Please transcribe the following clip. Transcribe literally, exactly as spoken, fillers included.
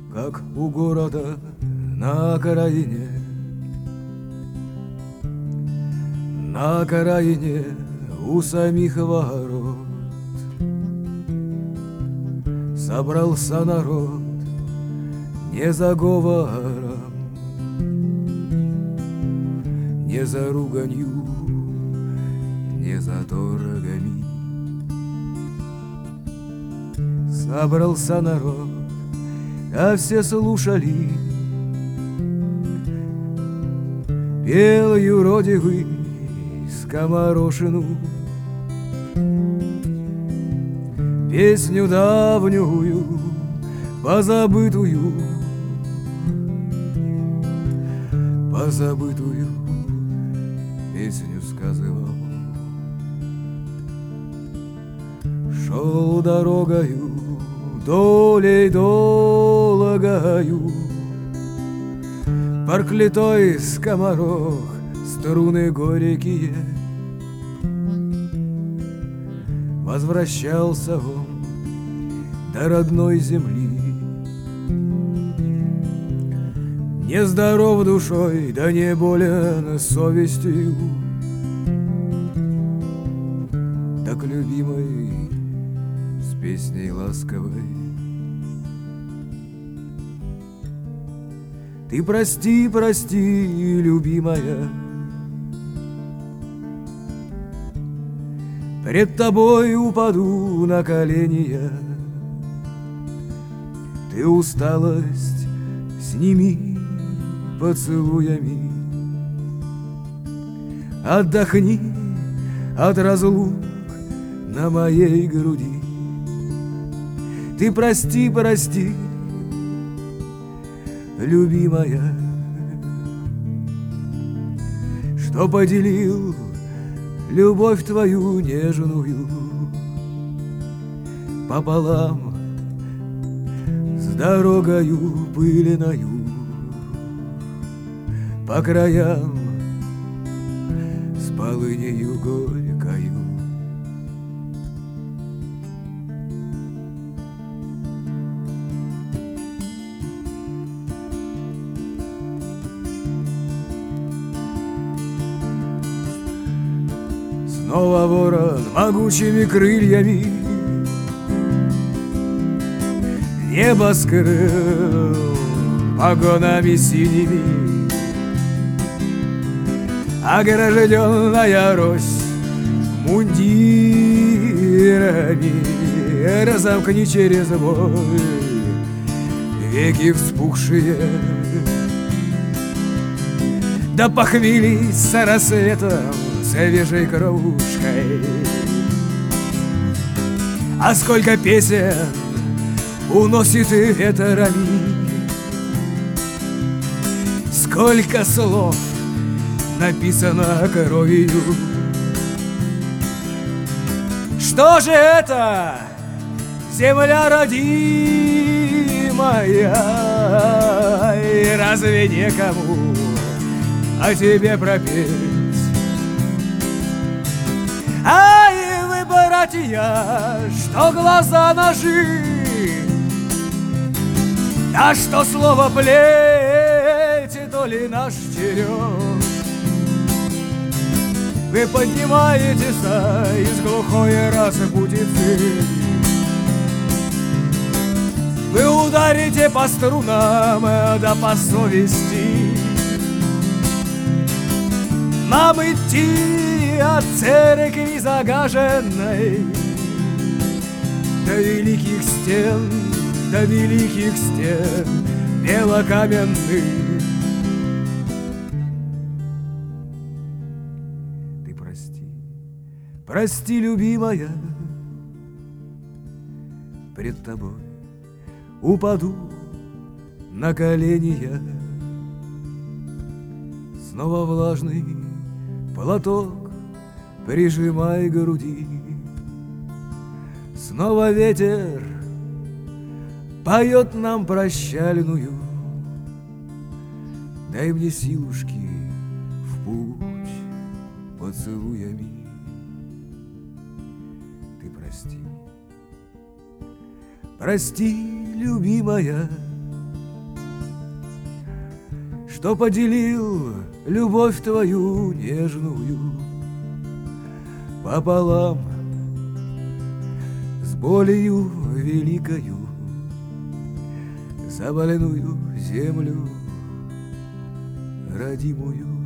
как у города на окраине, на окраине у самих ворот. Собрался народ не за говором, не за руганью, не за торгами. Собрался народ, а все слушали. Пел юродивый скоморошину, песню давнюю, позабытую, позабытую песню сказывал. Шел дорогою, долей долгою, проклятой скоморох, струны горькие. Возвращался он до родной земли, нездоров душой, да не болен совестью. Так любимой с песней ласковой: ты прости, прости, любимая, пред тобой упаду на колени я. Ты усталость сними поцелуями, отдохни от разлук на моей груди. Ты прости, прости, любимая, что поделил любовь твою нежную пополам с дорогою пыльною, по краям с полынью горькою. Снова ворон могучими крыльями небо скрыл погонами синими. Огражденная рось мундирами, разомкни через боль веки вспухшие. Да похмелись с рассветом свежей кровушкой. А сколько песен уносит ветрами, сколько слов написано кровью. Что же это, земля родимая, и разве некому о тебе пропеть? Ай, вы, братья, что глаза ножи, а что слово плети, то ли наш черед. Вы поднимаетесь из глухой распутицы, вы ударите по струнам, да по совести. Нам идти от церкви загаженной до великих стен, до великих стен белокаменных. Ты прости, прости, любимая, пред тобой упаду на колени я. Снова влажный платок прижимай к груди, снова ветер поет нам прощальную. Дай мне силушки в путь поцелуями. Ты прости, прости, любимая, что поделил любовь твою нежную пополам с болью великою за больную землю родимую.